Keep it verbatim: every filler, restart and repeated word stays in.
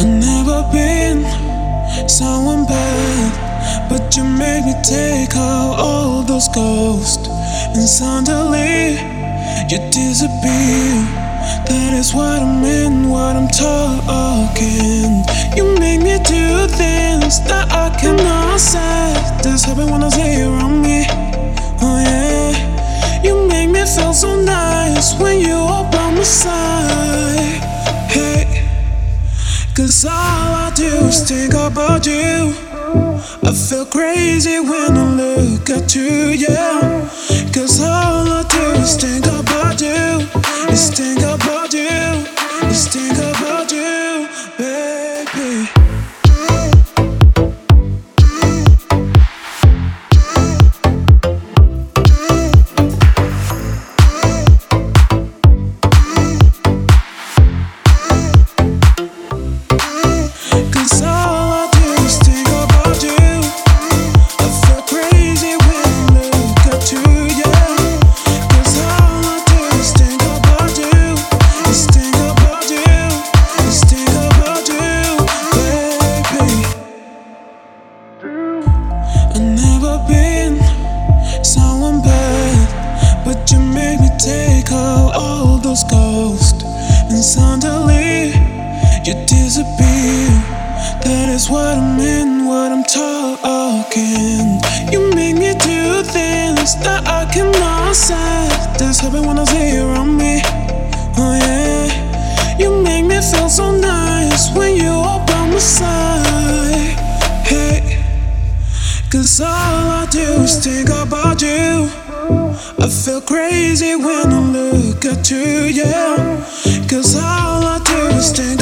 I've never been someone bad, but you make me take out all those ghosts, and suddenly you disappear. That is what I mean, what I'm talking. You make me do things that I cannot say. This happens when I say you're around me. Oh yeah. You make me feel so nice when you are by my side. Hey, cause all I do is think about you. I feel crazy when I look at you, yeah. Cause all I do is think about you. Is think about you. Is think about you, baby. Cause all I do is think about you. I feel crazy when I look at you, yeah. Cause all I do is think about you. Is think about you. Is think about you, baby. I've never been someone bad, but you make me take out all those ghosts, and suddenly you disappear. That is what I mean, what I'm talking. You make me do things that I cannot say. This happens when I say you're around me. Oh yeah. You make me feel so nice when you are by my side. Hey, cause all I do is think about you. I feel crazy when I look at you, yeah. Cause all I do is think